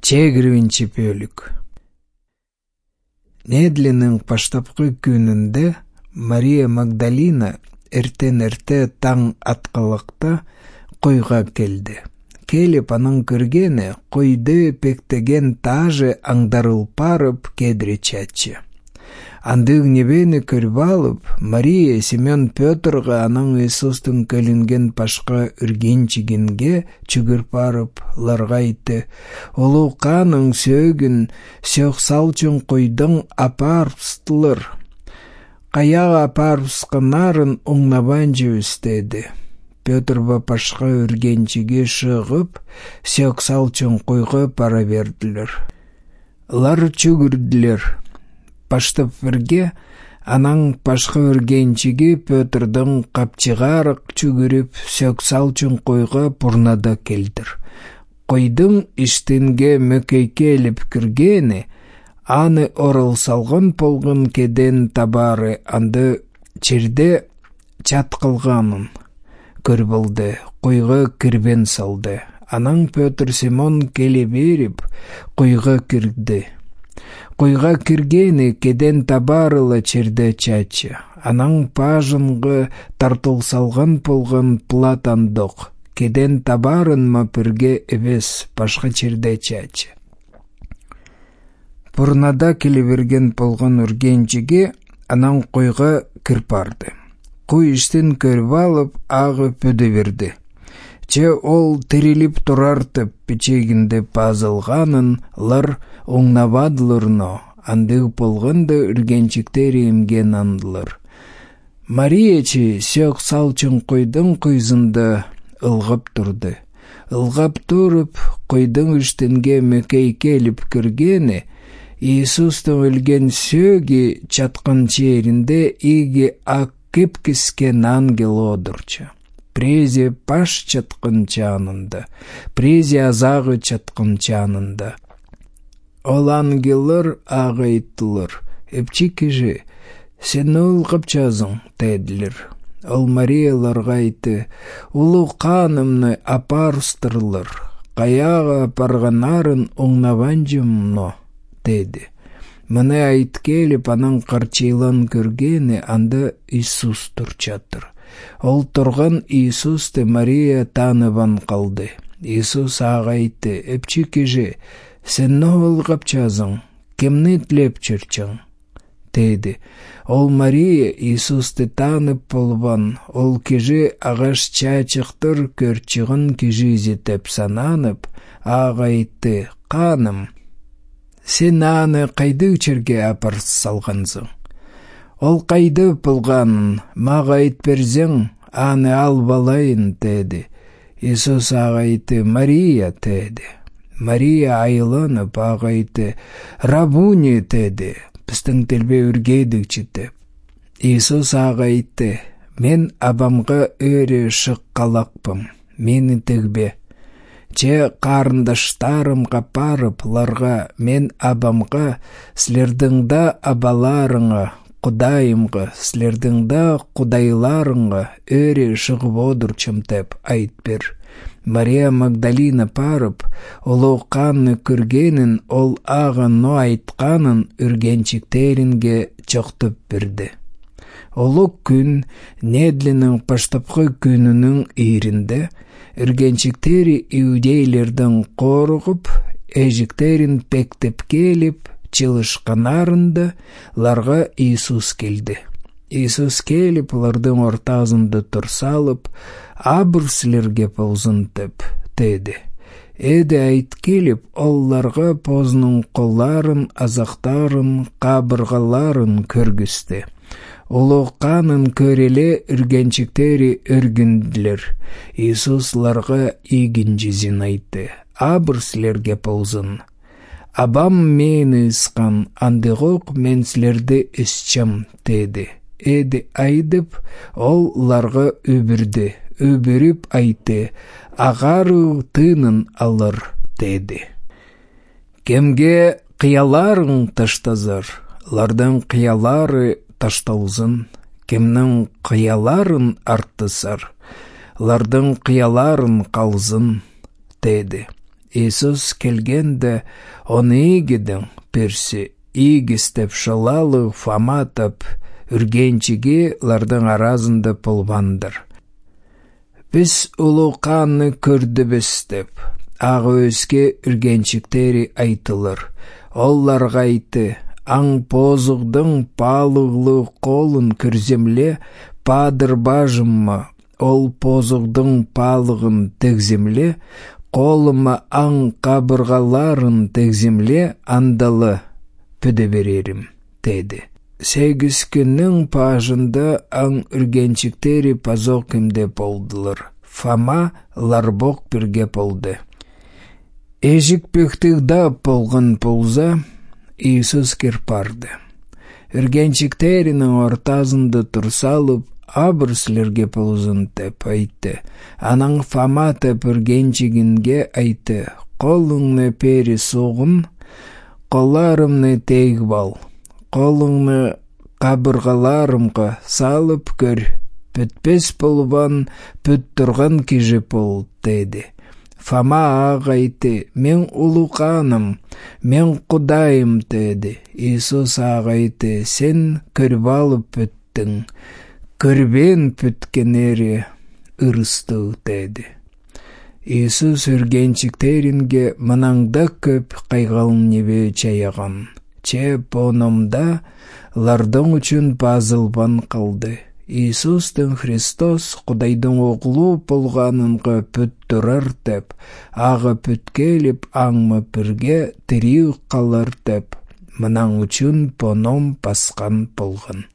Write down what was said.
Чегірвінші бөлік. Недленің паштапқы күнінде Мария Магдалина эрте таң атқалықта қойға келді. Келіп аның кіргені қойды пектеген тажы аңдарыл парып кедре чачы. Андық небені көріп алып, Мария Семен Петрға аның Иисустың көлінген пашқа үргенчігінге чүгір парып ларғайты. Олу қаның сөгін сөқсалчын қойдың апарпстылыр. Қаяға апарпсқынарын оңнабанжы үстеді. Петрба пашқа үргенчіге шығып, сөқсалчын қойғы пара берділер. Лар чүгірділер. Паштып бірге, анаң пашқа үргенчіге Петрдің қапчығарық чүгіріп, сөксалчын қойға пұрнада келдір. Қойдың іштінге мөкейке еліп кіргені, аны орыл салғын полғын кеден табары анды черде чатқылғанын көрбілді, қойға кірбен салды. Анаң Петр Симон келе беріп, қойға кірді. Қойға кіргені кеден табарылы черде чачы. Анаң пажынғы тартыл салған полған платандық. Кеден табарын ма пірге евес пашқа черде чачы. Пұрнада келе берген полған үргенчіге анаң қойға кірпарды. Қой іштен көріп алып ағы пөді берді. Че ол тіреліп тұрартып печегінде пазылғанын лар оңнавадылырно, андығы полғынды үргенчіктері емген андылыр. Мария че сөк салчын қойдың қойзында ылғап тұрды. Ылғап тұрып, қойдың үштінге мөкей келіп кіргені, Иисустың өлген сөге чатқан черінде иге ақ кепкіскен ангел одырчы. Презе паш чатқын чанында, презе азағы чатқын чанында. Ол ангелыр ағайттылыр, эпчи кежі, сені ұлғып жазың, тәділір. Ол Марияларға айты, ұлы қанымны апарыстырылыр, қаяға апарғанарын оңнаванжымно, деді. Мұны айт келіп, аның қарчайлан көргені анда Иисус тұрчатыр. Ол тұрған Иисусты Мария таныван қалды. Иисус ағайты, әпчі кежі, сен новылғап жазың, кемні тілеп чырчың, деді. Ол Мария Иисусты танып болван, ол кежі ағаш чачықтыр көрчіғын кежі зетіп сананып, ағайты, қаным, сен аны қайды үчерге апарс салғанзың. Ол қайды пылғанын, маға айт берзің, аны ал балайын, деді. Иисус ағайты, Мария, деді. Мария айланып ағайты, Рабуни, деді. Пістің тілбе үргейдік жетіп. Иисус ағайты, мен абамға өрі шық қалақпым, мені тігбе. Че қарындаштарымға парып ларға, мен абамға, сілердіңда абаларыңа, Құдайымға, сілердіңда құдайларыңға өрі шығып одырчым тәп айт бер. Мария Магдалина парып, олу қанны көргенін, ол ағын но айтқанын үргенчіктерінге чоқтып бірді. Олу күн Недленің паштапқы күнінің үйрінде, үргенчіктері иудейлердің қорғып, әжіктерін пектеп келіп, чылышқанарында ларға Иисус келді. Иисус келіп, лардың ортазында тұрсалып, абыр сілерге паузынтып, деді. Эді айт келіп, оларға позының қоларын, азақтарын, қабырғаларын көргісті. Олу қанын көреле үргенчіктері үргінділер. Иисус ларға егін жезін айтты. Абыр сілерге паузын. Абам мені ысқан, андығық мен сілерді ісчам, деді. Эді айдып, ол ларға өбірді. Өбіріп айты, ағару тынын алыр, деді. Кемге қияларың таштазыр, лардың қиялары таштаузын. Кемнің қияларын арттысыр, лардың қияларын қалзын, деді. Иисус келгенде, оны игедін перси, игістеп шылалы фаматып, үргенчіге лардың аразында пылвандыр. Біз ұлы қаны көрді бістеп, ағы өзге үргенчіктері айтылыр. Олларға айты, аң позығдың палығлы қолын күрземле, падыр бажымма, ол позығдың палығын тегземле, қолыма аң қабырғаларын тегземле, андалы пөде берерім, деді. 8 күннің пажында аң үргенчіктері пазоқ кімде болдылыр. Фама ларбоқ бірге болды. Ежік пөктігда болғын болза, Иисус кірпарды. Үргенчіктерінің ортазында тұрсалып, абырсілерге болзын деп айтты. Анаң Фама теп үргенчігінге айтты. Қолыңны пері соғын, қоларымны тейг бал. Қолыңны қабырғаларымға салып көр, бүтпес болбан, бүт тұрған кежі бол, деді. Фама ағайты, мен ұлықаным, мен құдайым, деді. Иисус ағайты, сен көріп алып бүттің, көрбен бүткенері ұрысты, деді. Иисус үргенчіктерінге мұнаңда көп қайғалын небе чаяған. Че бонымда лардың үшін базылбан қалды. Иисустың Христос Құдайдың оғлу болғанынға бүт тұрар деп, ағы бүткеліп аңмы бірге тірі қалар деп, мұнаң үшін боном басқан болған.